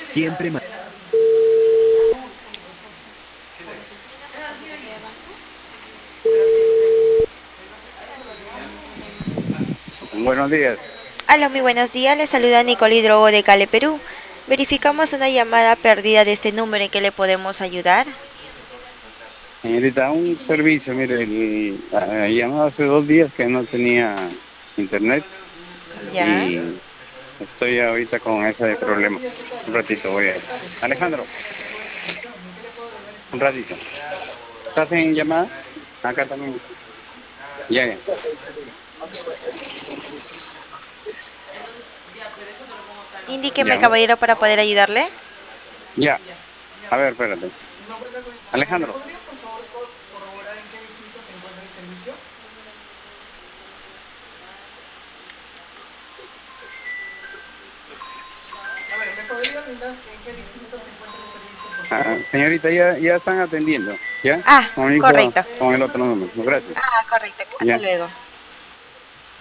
Siempre Buenos días. Hola, muy buenos días. Le saluda Nicole Hidrogo de Cale, Perú. Verificamos una llamada perdida de este número en que le podemos ayudar. Señorita, un servicio, mire, llamado hace 2 días que no tenía internet Ya. y estoy ahorita con ese problema. Un ratito voy a... Alejandro, un ratito. ¿Estás en llamada? Acá también. Ya, ya. Indíqueme, Ya, caballero, para poder ayudarle. ya. A ver, espérate. Alejandro. Señorita, ya están atendiendo, ¿ya? Ah, Como hizo correcto. con el otro número. Gracias. Ah, correcto. Hasta Ya. luego.